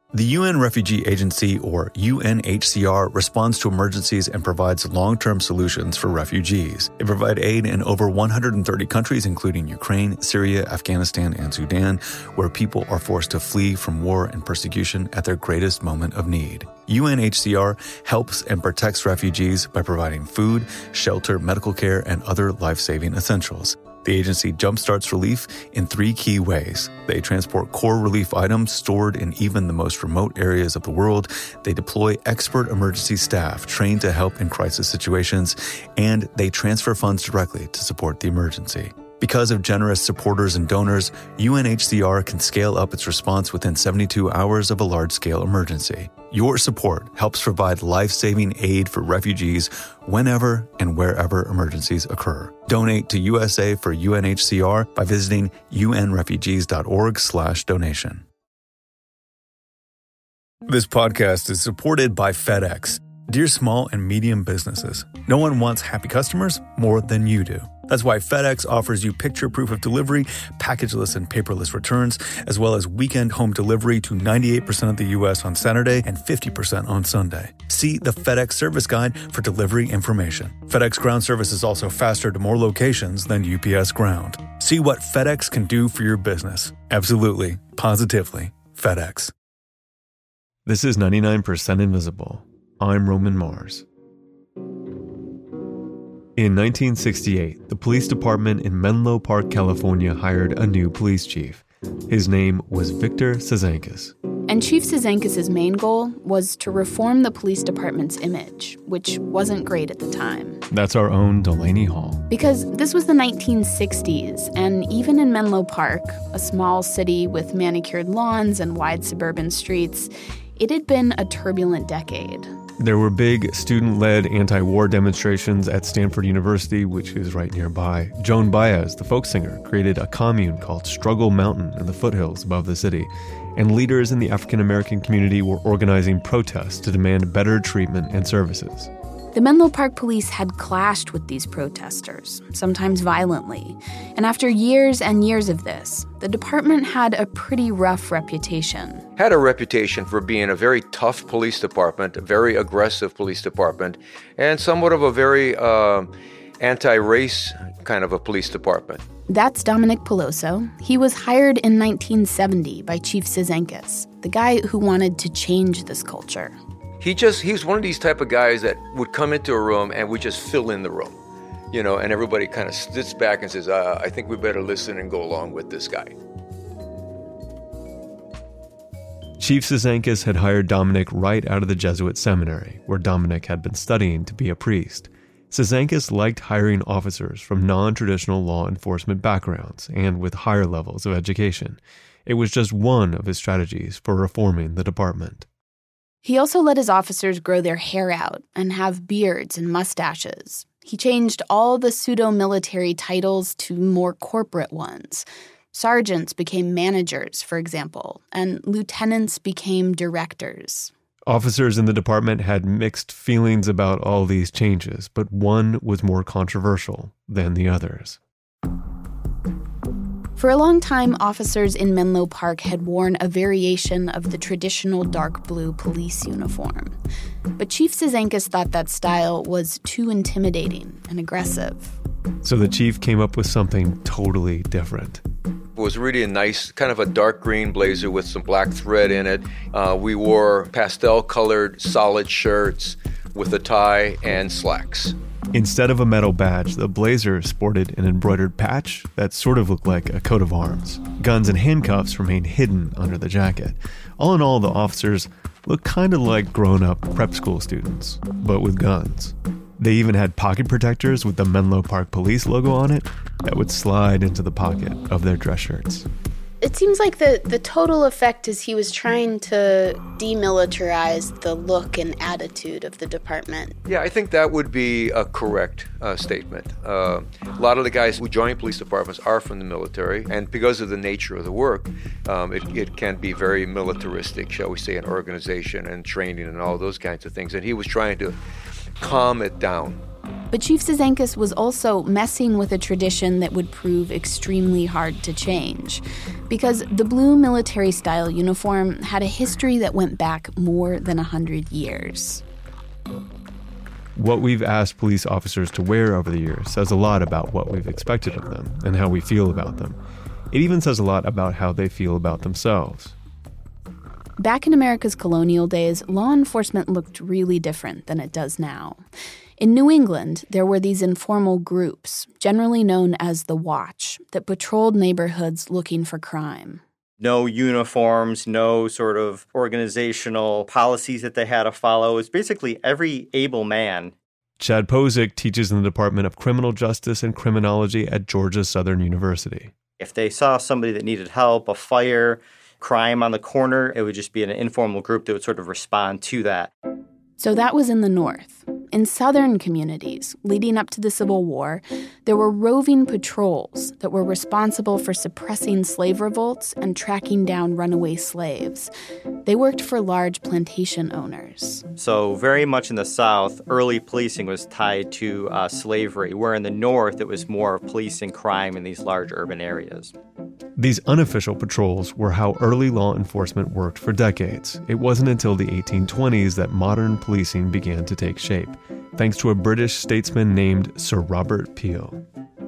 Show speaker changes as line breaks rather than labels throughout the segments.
The UN Refugee Agency, or UNHCR, responds to emergencies and provides long-term solutions for refugees. They provide aid in over 130 countries, including Ukraine, Syria, Afghanistan, and Sudan, where people are forced to flee from war and persecution at their greatest moment of need. UNHCR helps and protects refugees by providing food, shelter, medical care, and other life-saving essentials. The agency jumpstarts relief in 3 key ways. They transport core relief items stored in even the most remote areas of the world. They deploy expert emergency staff trained to help in crisis situations. And they transfer funds directly to support the emergency. Because of generous supporters and donors, UNHCR can scale up its response within 72 hours of a large-scale emergency. Your support helps provide life-saving aid for refugees whenever and wherever emergencies occur. Donate to USA for UNHCR by visiting unrefugees.org/donation. This podcast is supported by FedEx. Dear small and medium businesses, no one wants happy customers more than you do. That's why FedEx offers you picture proof of delivery, packageless and paperless returns, as well as weekend home delivery to 98% of the U.S. on Saturday and 50% on Sunday. See the FedEx service guide for delivery information. FedEx Ground service is also faster to more locations than UPS Ground. See what FedEx can do for your business. Absolutely, positively, FedEx.
This is 99% Invisible. I'm Roman Mars. In 1968, the police department in Menlo Park, California hired a new police chief. His name was Victor Cizanckas.
And Chief Cizanckas' main goal was to reform the police department's image, which wasn't great at the time.
That's our own Delaney Hall.
Because this was the 1960s, and even in Menlo Park, a small city with manicured lawns and wide suburban streets, it had been a turbulent decade.
There were big student-led anti-war demonstrations at Stanford University, which is right nearby. Joan Baez, the folk singer, created a commune called Struggle Mountain in the foothills above the city. And leaders in the African-American community were organizing protests to demand better treatment and services.
The Menlo Park police had clashed with these protesters, sometimes violently. And after years and years of this, the department had a pretty rough reputation.
Had a reputation for being a very tough police department, a very aggressive police department, and somewhat of a very anti-race kind of a police department.
That's Dominic Peloso. He was hired in 1970 by Chief Cizanckas, the guy who wanted to change this culture.
He was one of these type of guys that would come into a room and would just fill in the room, and everybody kind of sits back and says, I think we better listen and go along with this guy.
Chief Cizanckas had hired Dominic right out of the Jesuit seminary, where Dominic had been studying to be a priest. Cizanckas liked hiring officers from non-traditional law enforcement backgrounds and with higher levels of education. It was just one of his strategies for reforming the department.
He also let his officers grow their hair out and have beards and mustaches. He changed all the pseudo-military titles to more corporate ones. Sergeants became managers, for example, and lieutenants became directors.
Officers in the department had mixed feelings about all these changes, but one was more controversial than the others.
For a long time, officers in Menlo Park had worn a variation of the traditional dark blue police uniform. But Chief Cizanckas thought that style was too intimidating and aggressive.
So the chief came up with something totally different.
It was really a nice, kind of a dark green blazer with some black thread in it. We wore pastel-colored solid shirts with a tie and slacks.
Instead of a metal badge, the blazer sported an embroidered patch that sort of looked like a coat of arms. Guns and handcuffs remained hidden under the jacket. All in all, the officers looked kind of like grown-up prep school students, but with guns. They even had pocket protectors with the Menlo Park Police logo on it that would slide into the pocket of their dress shirts.
It seems like the total effect is he was trying to demilitarize the look and attitude of the department.
Yeah, I think that would be a correct statement. A lot of the guys who join police departments are from the military, and because of the nature of the work, it can be very militaristic, shall we say, in organization and training and all those kinds of things. And he was trying to calm it down
But Chief Cizanckas was also messing with a tradition that would prove extremely hard to change, because the blue military-style uniform had a history that went back more than 100 years.
What we've asked police officers to wear over the years says a lot about what we've expected of them and how we feel about them. It even says a lot about how they feel about themselves.
Back in America's colonial days, law enforcement looked really different than it does now. In New England, there were these informal groups, generally known as the Watch, that patrolled neighborhoods looking for crime.
No uniforms, no sort of organizational policies that they had to follow. It was basically every able man.
Chad Posick teaches in the Department of Criminal Justice and Criminology at Georgia Southern University.
If they saw somebody that needed help, a fire, crime on the corner, it would just be an informal group that would sort of respond to that.
So that was in the North. In southern communities, leading up to the Civil War, there were roving patrols that were responsible for suppressing slave revolts and tracking down runaway slaves. They worked for large plantation owners.
So very much in the South, early policing was tied to slavery, where in the North, it was more of policing crime in these large urban areas.
These unofficial patrols were how early law enforcement worked for decades. It wasn't until the 1820s that modern policing began to take shape, thanks to a British statesman named Sir Robert Peel.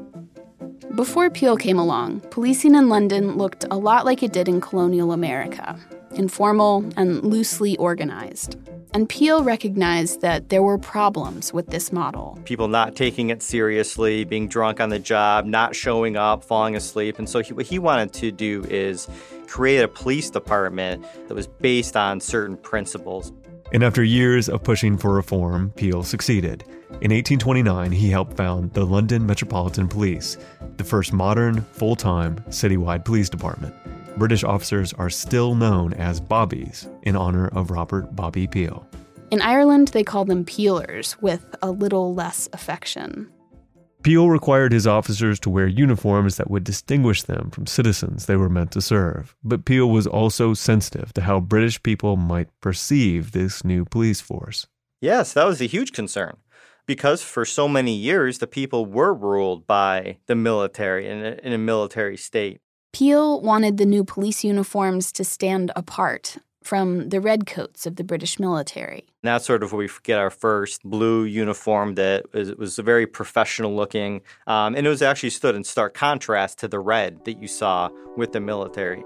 Before Peel came along, policing in London looked a lot like it did in colonial America, informal and loosely organized. And Peel recognized that there were problems with this model.
People not taking it seriously, being drunk on the job, not showing up, falling asleep. And so what he wanted to do is create a police department that was based on certain principles.
And after years of pushing for reform, Peel succeeded. In 1829, he helped found the London Metropolitan Police, the first modern, full-time, citywide police department. British officers are still known as Bobbies in honor of Robert Bobby Peel.
In Ireland, they call them Peelers, with a little less affection.
Peel required his officers to wear uniforms that would distinguish them from citizens they were meant to serve. But Peel was also sensitive to how British people might perceive this new police force.
Yes, that was a huge concern. Because for so many years, the people were ruled by the military in a military state.
Peel wanted the new police uniforms to stand apart from the redcoats of the British military.
And that's sort of where we get our first blue uniform that was very professional looking. And it was actually stood in stark contrast to the red that you saw with the military.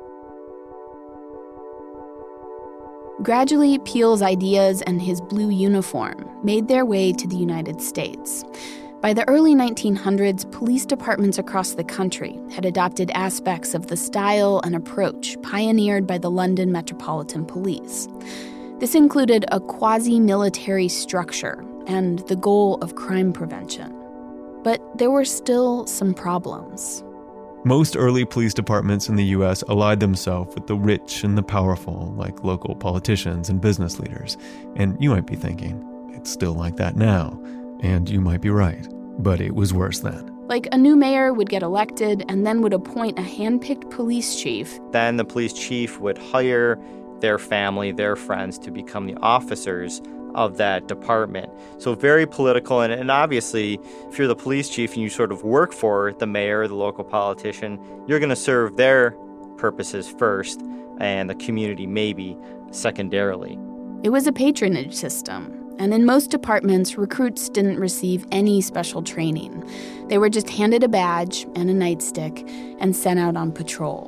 Gradually, Peel's ideas and his blue uniform made their way to the United States. By the early 1900s, police departments across the country had adopted aspects of the style and approach pioneered by the London Metropolitan Police. This included a quasi-military structure and the goal of crime prevention. But there were still some problems.
Most early police departments in the U.S. allied themselves with the rich and the powerful, like local politicians and business leaders. And you might be thinking, it's still like that now. And you might be right. But it was worse then.
Like a new mayor would get elected and then would appoint a hand-picked police chief.
Then the police chief would hire their family, their friends to become the officers of that department. So very political. And obviously, if you're the police chief and you sort of work for the mayor or the local politician, you're going to serve their purposes first and the community maybe secondarily.
It was a patronage system. And in most departments, recruits didn't receive any special training. They were just handed a badge and a nightstick and sent out on patrol.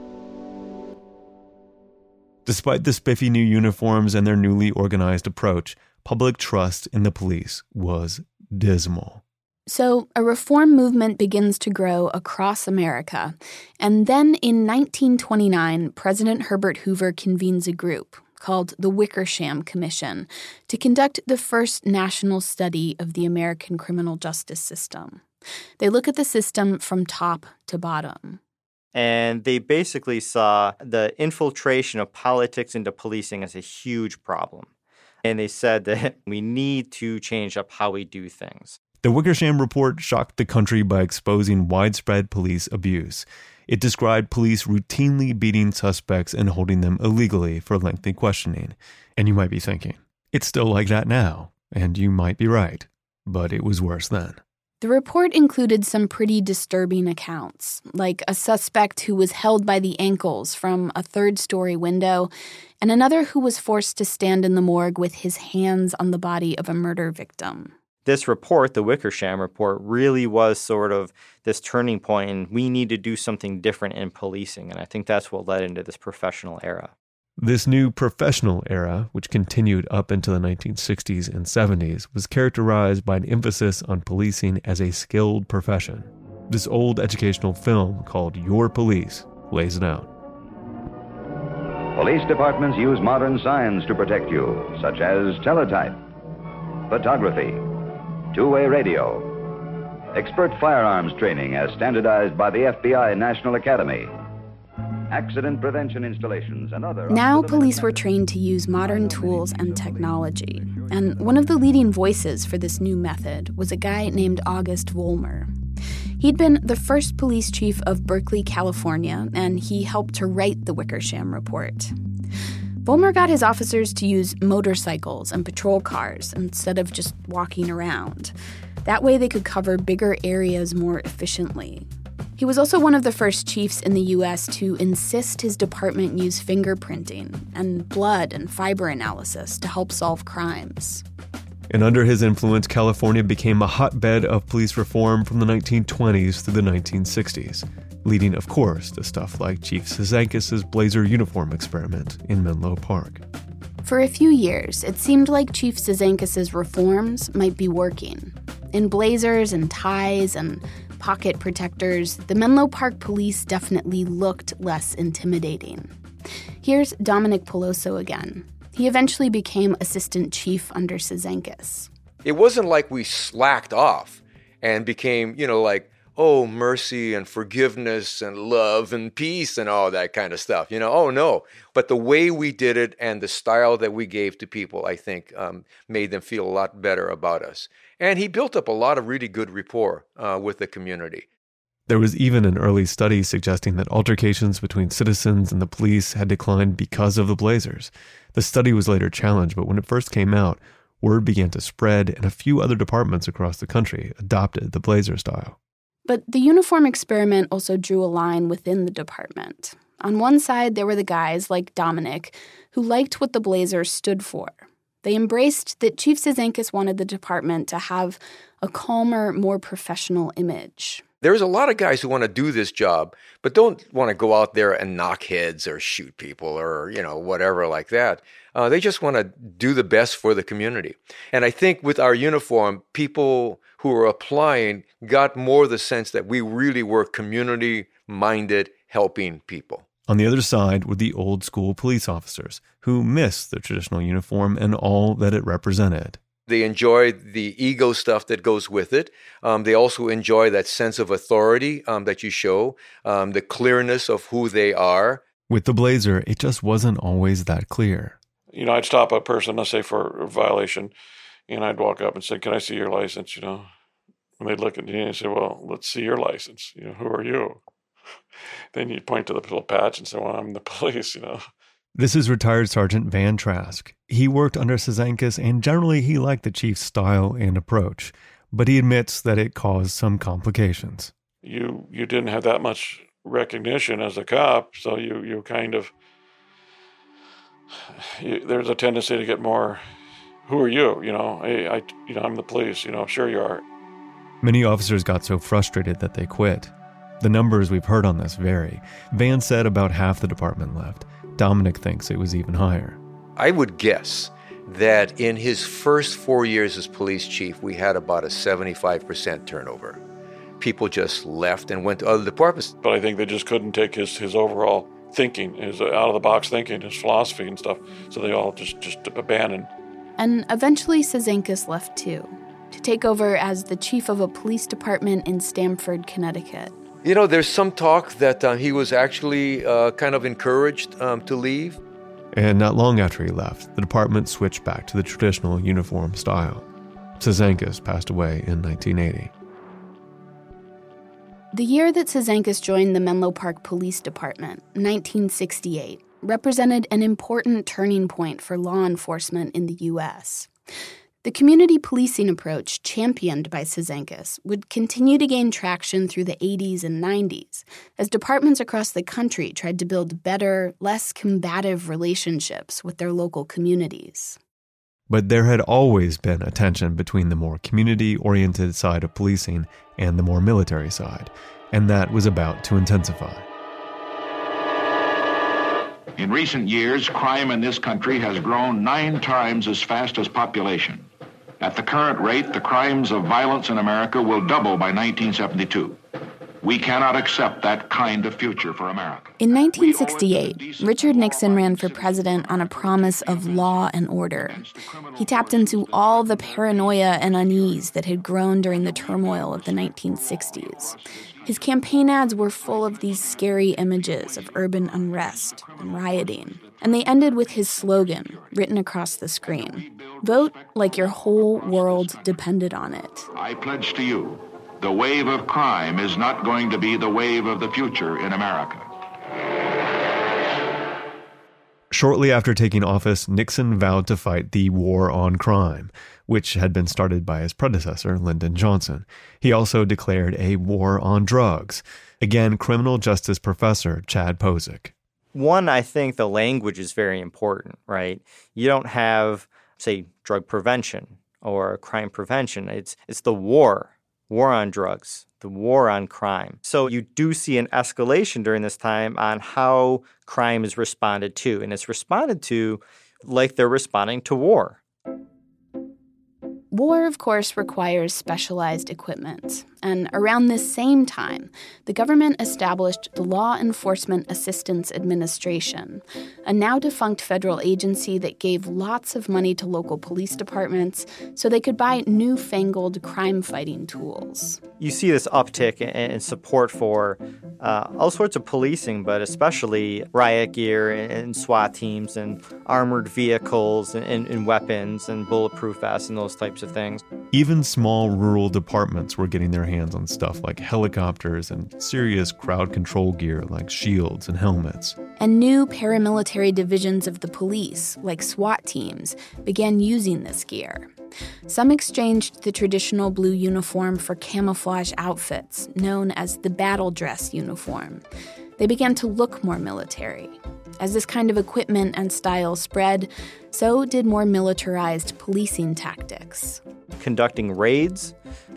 Despite the spiffy new uniforms and their newly organized approach, public trust in the police was dismal.
So a reform movement begins to grow across America. And then in 1929, President Herbert Hoover convenes a group called the Wickersham Commission to conduct the first national study of the American criminal justice system. They look at the system from top to bottom.
And they basically saw the infiltration of politics into policing as a huge problem. And they said that we need to change up how we do things.
The Wickersham Report shocked the country by exposing widespread police abuse. It described police routinely beating suspects and holding them illegally for lengthy questioning. And you might be thinking, it's still like that now. And you might be right. but it was worse then.
The report included some pretty disturbing accounts, like a suspect who was held by the ankles from a third-story window and another who was forced to stand in the morgue with his hands on the body of a murder victim.
This report, the Wickersham Report, really was sort of this turning point, and we need to do something different in policing, and I think that's what led into this professional era.
This new professional era, which continued up into the 1960s and 70s, was characterized by an emphasis on policing as a skilled profession. This old educational film called Your Police lays it out.
Police departments use modern science to protect you, such as teletype, photography, two-way radio, expert firearms training as standardized by the FBI National Academy, accident prevention installations, and other...
Now police were trained to use modern tools and technology. And one of the leading voices for this new method was a guy named August Vollmer. He'd been the first police chief of Berkeley, California, and he helped to write the Wickersham Report. Vollmer got his officers to use motorcycles and patrol cars instead of just walking around. That way they could cover bigger areas more efficiently. He was also one of the first chiefs in the U.S. to insist his department use fingerprinting and blood and fiber analysis to help solve crimes.
And under his influence, California became a hotbed of police reform from the 1920s through the 1960s, leading, of course, to stuff like Chief Cizanckas' blazer uniform experiment in Menlo Park.
For a few years, it seemed like Chief Cizanckas' reforms might be working. In blazers and ties and pocket protectors, the Menlo Park police definitely looked less intimidating. Here's Dominic Peloso again. He eventually became assistant chief under Cizanckas.
It wasn't like we slacked off and became, like, oh, mercy and forgiveness and love and peace and all that kind of stuff. Oh, no. But the way we did it and the style that we gave to people, I think, made them feel a lot better about us. And he built up a lot of really good rapport with the community.
There was even an early study suggesting that altercations between citizens and the police had declined because of the blazers. The study was later challenged, but when it first came out, word began to spread and a few other departments across the country adopted the blazer style.
But the uniform experiment also drew a line within the department. On one side, there were the guys like Dominic who liked what the blazer stood for. They embraced that Chief Cizanckas wanted the department to have a calmer, more professional image.
There's a lot of guys who want to do this job, but don't want to go out there and knock heads or shoot people or, whatever like that. They just want to do the best for the community. And I think with our uniform, people who were applying got more the sense that we really were community-minded, helping people.
On the other side were the old school police officers who missed the traditional uniform and all that it represented.
They enjoy the ego stuff that goes with it. They also enjoy that sense of authority that you show, the clearness of who they are.
With the blazer, it just wasn't always that clear.
I'd stop a person, let's say for a violation, and I'd walk up and say, "Can I see your license?" And they'd look at me and say, "Well, let's see your license. Who are you?" Then you'd point to the little patch and say, "Well, I'm the police,
This is retired Sergeant Van Trask. He worked under Cizanckas, and generally he liked the chief's style and approach, but he admits that it caused some complications.
You didn't have that much recognition as a cop, so you kind of, there's a tendency to get more, who are you? Hey, I'm the police, sure you are.
Many officers got so frustrated that they quit. The numbers we've heard on this vary. Van said about half the department left. Dominic thinks it was even higher.
I would guess that in his first 4 years as police chief, we had about a 75% turnover. People just left and went to other departments.
But I think they just couldn't take his overall thinking, his out-of-the-box thinking, his philosophy and stuff, so they all just abandoned.
And eventually Cizanckas left too, to take over as the chief of a police department in Stamford, Connecticut.
There's some talk that he was actually kind of encouraged to leave.
And not long after he left, the department switched back to the traditional uniform style. Cizanckas passed away in 1980.
The year that Cizanckas joined the Menlo Park Police Department, 1968, represented an important turning point for law enforcement in the U.S. The community policing approach championed by Cizanckas would continue to gain traction through the 80s and 90s as departments across the country tried to build better, less combative relationships with their local communities.
But there had always been a tension between the more community-oriented side of policing and the more military side, and that was about to intensify.
In recent years, crime in this country has grown 9 times as fast as population. At the current rate, the crimes of violence in America will double by 1972. We cannot accept that kind of future for America.
In 1968, Richard Nixon ran for president on a promise of law and order. He tapped into all the paranoia and unease that had grown during the turmoil of the 1960s. His campaign ads were full of these scary images of urban unrest and rioting. And they ended with his slogan, written across the screen: "Vote like your whole world depended on it."
I pledge to you, the wave of crime is not going to be the wave of the future in America.
Shortly after taking office, Nixon vowed to fight the war on crime, which had been started by his predecessor, Lyndon Johnson. He also declared a war on drugs. Again, criminal justice professor Chad Posick.
One, I think the language is very important, right? You don't have, say, drug prevention or crime prevention. It's the war on drugs, the war on crime. So you do see an escalation during this time on how crime is responded to. And it's responded to like they're responding to war.
War, of course, requires specialized equipment. And around this same time, the government established the Law Enforcement Assistance Administration, a now-defunct federal agency that gave lots of money to local police departments so they could buy newfangled crime-fighting tools.
You see this uptick in support for all sorts of policing, but especially riot gear and SWAT teams and armored vehicles and weapons and bulletproof vests and those types of things.
Even small rural departments were getting their hands on stuff like helicopters and serious crowd control gear like shields and helmets.
And new paramilitary divisions of the police, like SWAT teams, began using this gear. Some exchanged the traditional blue uniform for camouflage outfits, known as the battle dress uniform. They began to look more military. As this kind of equipment and style spread, so did more militarized policing tactics.
Conducting raids,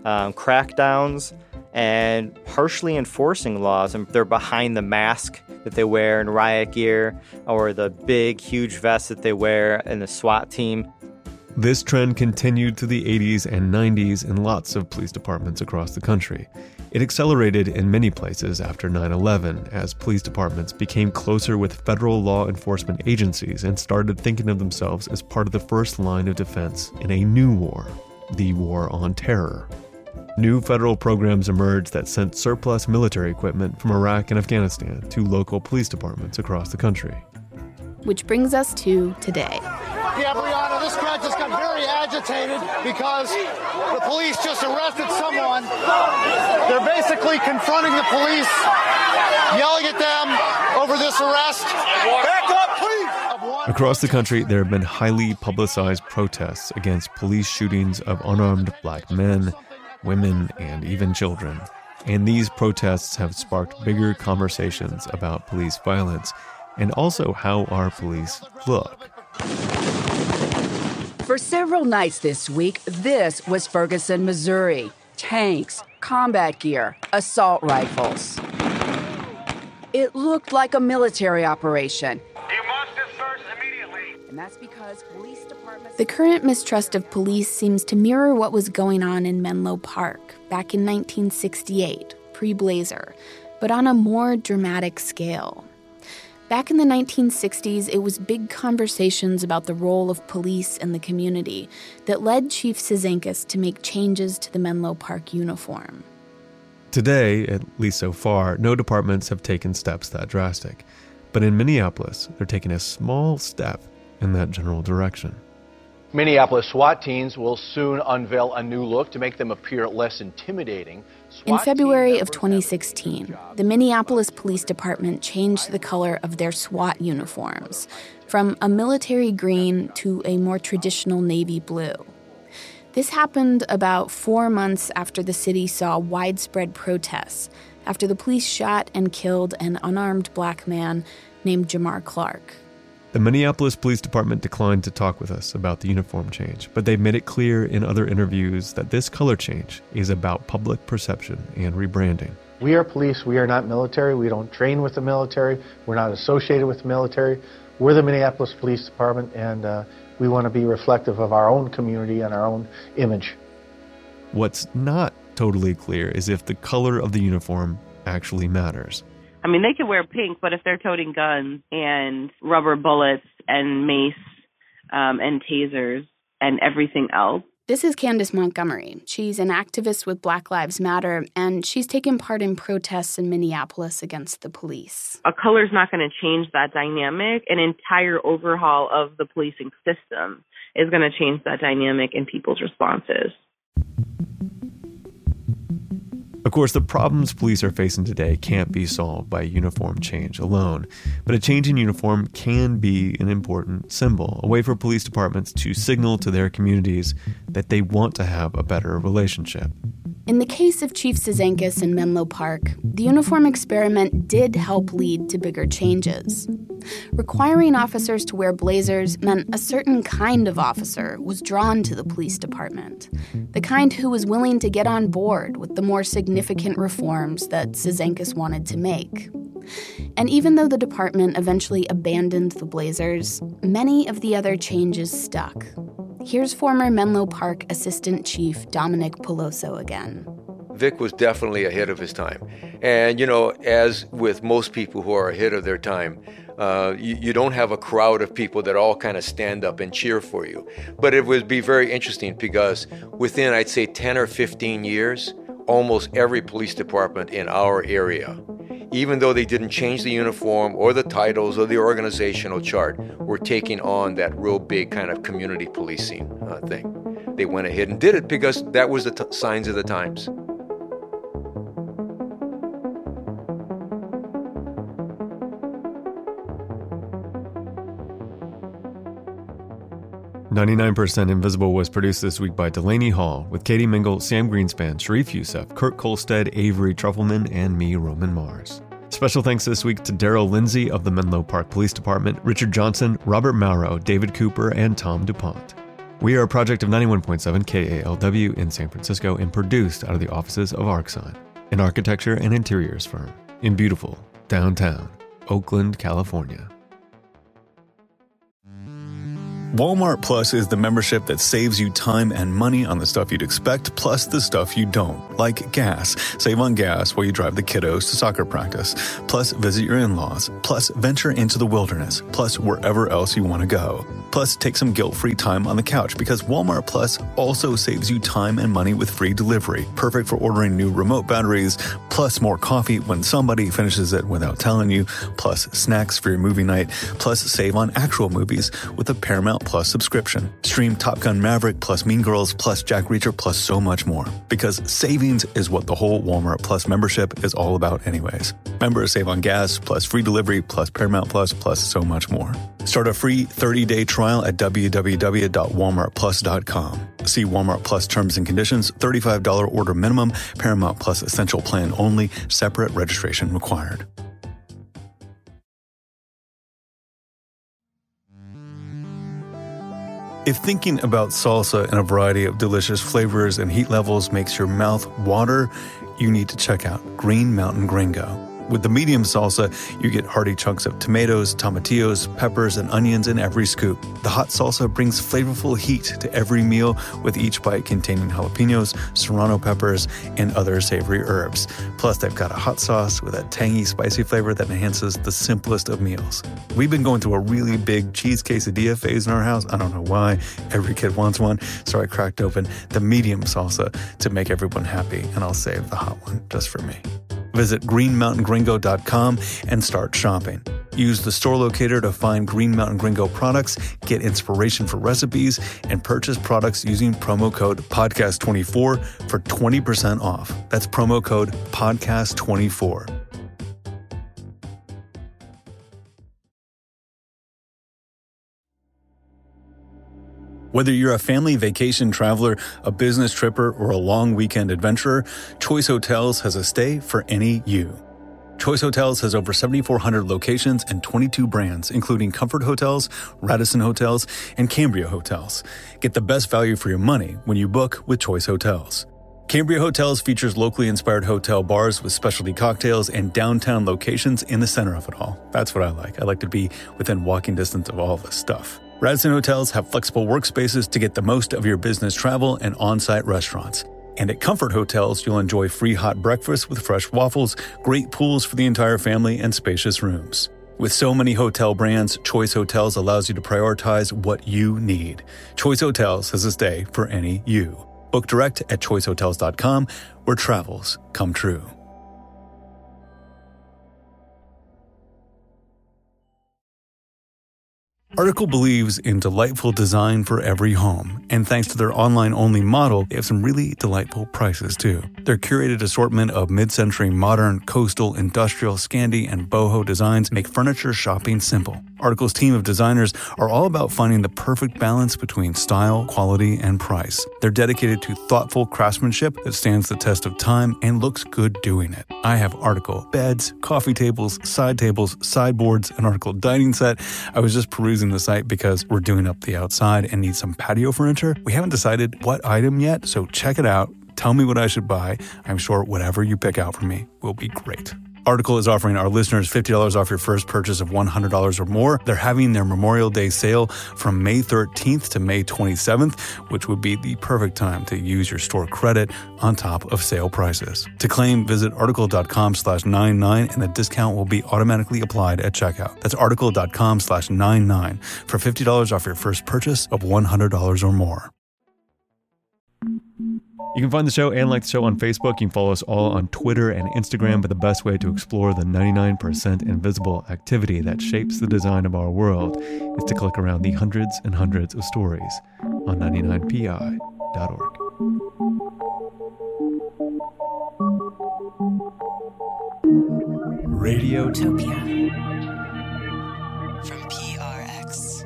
crackdowns, and harshly enforcing laws. And they're behind the mask that they wear in riot gear or the big, huge vest that they wear in the SWAT team.
This trend continued to the 80s and 90s in lots of police departments across the country. It accelerated in many places after 9/11 as police departments became closer with federal law enforcement agencies and started thinking of themselves as part of the first line of defense in a new war, the war on terror. New federal programs emerged that sent surplus military equipment from Iraq and Afghanistan to local police departments across the country.
Which brings us to today.
Yeah, Brianna, this crowd just got very agitated because the police just arrested someone. They're basically confronting the police, yelling at them over this arrest. Back up, please!
Across the country, there have been highly publicized protests against police shootings of unarmed black men, women, and even children. And these protests have sparked bigger conversations about police violence and also how our police look.
For several nights this week, this was Ferguson, Missouri. Tanks, combat gear, assault rifles. It looked like a military operation.
You must disperse immediately.
And that's because police departments...
The current mistrust of police seems to mirror what was going on in Menlo Park back in 1968, pre-Blazer, but on a more dramatic scale. Back in the 1960s, it was big conversations about the role of police in the community that led Chief Cizanckas to make changes to the Menlo Park uniform.
Today, at least so far, no departments have taken steps that drastic. But in Minneapolis, they're taking a small step in that general direction.
Minneapolis SWAT teams will soon unveil a new look to make them appear less intimidating.
In February of 2016, the Minneapolis Police Department changed the color of their SWAT uniforms from a military green to a more traditional navy blue. This happened about 4 months after the city saw widespread protests, after the police shot and killed an unarmed black man named Jamar Clark.
The Minneapolis Police Department declined to talk with us about the uniform change, but they've made it clear in other interviews that this color change is about public perception and rebranding.
We are police. We are not military. We don't train with the military. We're not associated with the military. We're the Minneapolis Police Department, and we want to be reflective of our own community and our own image.
What's not totally clear is if the color of the uniform actually matters.
I mean, they can wear pink, but if they're toting guns and rubber bullets and mace and tasers and everything else.
This is Candace Montgomery. She's an activist with Black Lives Matter, and she's taken part in protests in Minneapolis against the police.
A color's not going to change that dynamic. An entire overhaul of the policing system is going to change that dynamic in people's responses.
Of course, the problems police are facing today can't be solved by uniform change alone, but a change in uniform can be an important symbol, a way for police departments to signal to their communities that they want to have a better relationship.
In the case of Chief Cizanckas in Menlo Park, the uniform experiment did help lead to bigger changes. Requiring officers to wear blazers meant a certain kind of officer was drawn to the police department, the kind who was willing to get on board with the more significant reforms that Cizanckas wanted to make. And even though the department eventually abandoned the blazers, many of the other changes stuck. Here's former Menlo Park Assistant Chief Dominic Peloso again.
Vic was definitely ahead of his time. And, you know, as with most people who are ahead of their time, you don't have a crowd of people that all kind of stand up and cheer for you. But it would be very interesting because within, I'd say, 10 or 15 years, almost every police department in our area, even though they didn't change the uniform or the titles or the organizational chart, were taking on that real big kind of community policing thing. They went ahead and did it because that was the signs of the times.
"99% Invisible" was produced this week by Delaney Hall, with Katie Mingle, Sam Greenspan, Sharif Youssef, Kurt Kolstad, Avery Trufelman, and me, Roman Mars. Special thanks this week to Daryl Lindsay of the Menlo Park Police Department, Richard Johnson, Robert Mauro, David Cooper, and Tom DuPont. We are a project of 91.7 KALW in San Francisco and produced out of the offices of Arcsign, an architecture and interiors firm in beautiful downtown Oakland, California.
Walmart Plus is the membership that saves you time and money on the stuff you'd expect, plus the stuff you don't, like gas. Save on gas while you drive the kiddos to soccer practice, plus visit your in-laws, plus venture into the wilderness, plus wherever else you want to go. Plus take some guilt-free time on the couch because Walmart Plus also saves you time and money with free delivery, perfect for ordering new remote batteries, plus more coffee when somebody finishes it without telling you, plus snacks for your movie night, plus save on actual movies with a Paramount Plus subscription. Stream Top Gun Maverick, plus Mean Girls, plus Jack Reacher, plus so much more. Because savings is what the whole Walmart Plus membership is all about anyways. Members save on gas, plus free delivery, plus Paramount Plus, plus so much more. Start a free 30-day trial at www.walmartplus.com. See Walmart Plus terms and conditions, $35 order minimum, Paramount Plus Essential Plan only, separate registration required. If thinking about salsa in a variety of delicious flavors and heat levels makes your mouth water, you need to check out Green Mountain Gringo. With the medium salsa, you get hearty chunks of tomatoes, tomatillos, peppers, and onions in every scoop. The hot salsa brings flavorful heat to every meal, with each bite containing jalapenos, serrano peppers, and other savory herbs. Plus, they've got a hot sauce with a tangy, spicy flavor that enhances the simplest of meals. We've been going through a really big cheese quesadilla phase in our house. I don't know why. Every kid wants one, so I cracked open the medium salsa to make everyone happy, and I'll save the hot one just for me. Visit greenmountaingringo.com and start shopping. Use the store locator to find Green Mountain Gringo products, get inspiration for recipes, and purchase products using promo code PODCAST24 for 20% off. That's promo code PODCAST24. Whether you're a family vacation traveler, a business tripper, or a long weekend adventurer, Choice Hotels has a stay for any you. Choice Hotels has over 7,400 locations and 22 brands, including Comfort Hotels, Radisson Hotels, and Cambria Hotels. Get the best value for your money when you book with Choice Hotels. Cambria Hotels features locally inspired hotel bars with specialty cocktails and downtown locations in the center of it all. That's what I like. I like to be within walking distance of all this stuff. Radisson Hotels have flexible workspaces to get the most of your business travel and on-site restaurants. And at Comfort Hotels, you'll enjoy free hot breakfast with fresh waffles, great pools for the entire family, and spacious rooms. With so many hotel brands, Choice Hotels allows you to prioritize what you need. Choice Hotels has a stay for any you. Book direct at choicehotels.com, where travels come true. Article believes in delightful design for every home, and thanks to their online-only model, they have some really delightful prices too. Their curated assortment of mid-century modern, coastal, industrial, Scandi, and boho designs make furniture shopping simple. Article's team of designers are all about finding the perfect balance between style, quality, and price. They're dedicated to thoughtful craftsmanship that stands the test of time and looks good doing it. I have Article beds, coffee tables, sideboards, an Article dining set. I was just perusing the site because we're doing up the outside and need some patio furniture. We haven't decided what item yet, so check it out. Tell me what I should buy. I'm sure whatever you pick out for me will be great. Article is offering our listeners $50 off your first purchase of $100 or more. They're having their Memorial Day sale from May 13th to May 27th, which would be the perfect time to use your store credit on top of sale prices. To claim, visit article.com/99 and the discount will be automatically applied at checkout. That's article.com/99 for $50 off your first purchase of $100 or more.
You can find the show and like the show on Facebook. You can follow us all on Twitter and Instagram, but the best way to explore the 99% invisible activity that shapes the design of our world is to click around the hundreds and hundreds of stories on 99pi.org.
Radiotopia from PRX.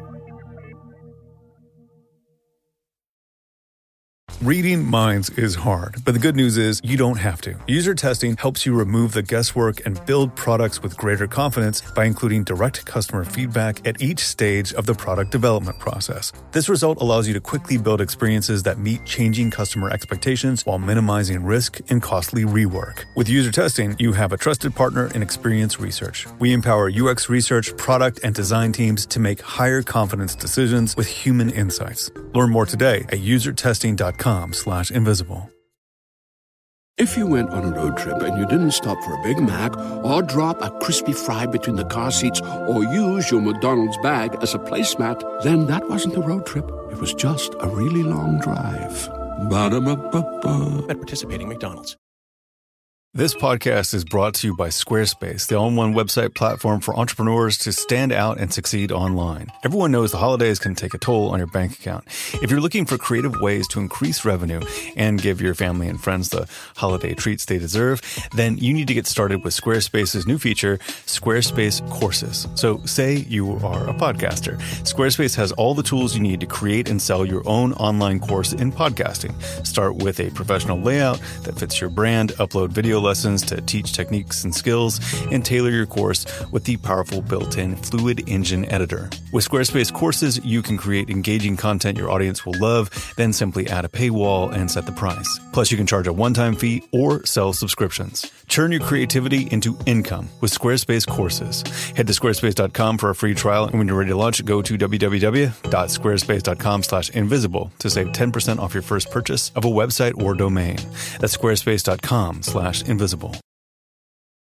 Reading minds is hard, but the good news is you don't have to. User testing helps you remove the guesswork and build products with greater confidence by including direct customer feedback at each stage of the product development process. This result allows you to quickly build experiences that meet changing customer expectations while minimizing risk and costly rework. With user testing, you have a trusted partner in Experience Research. We empower UX research, product, and design teams to make higher confidence decisions with human insights. Learn more today at usertesting.com/invisible.
If you went on a road trip and you didn't stop for a Big Mac or drop a crispy fry between the car seats or use your McDonald's bag as a placemat, then that wasn't a road trip. It was just a really long drive. Ba-da-ba-ba-ba.
At participating McDonald's.
This podcast is brought to you by Squarespace, the all-in-one website platform for entrepreneurs to stand out and succeed online. Everyone knows the holidays can take a toll on your bank account. If you're looking for creative ways to increase revenue and give your family and friends the holiday treats they deserve, then you need to get started with Squarespace's new feature, Squarespace Courses. So say you are a podcaster. Squarespace has all the tools you need to create and sell your own online course in podcasting. Start with a professional layout that fits your brand, upload video lessons to teach techniques and skills, and tailor your course with the powerful built-in Fluid Engine editor. With Squarespace Courses, you can create engaging content your audience will love, then simply add a paywall and set the price. Plus, you can charge a one-time fee or sell subscriptions. Turn your creativity into income with Squarespace Courses. Head to squarespace.com for a free trial, and when you're ready to launch, go to www.squarespace.com/invisible to save 10% off your first purchase of a website or domain. That's squarespace.com/invisible.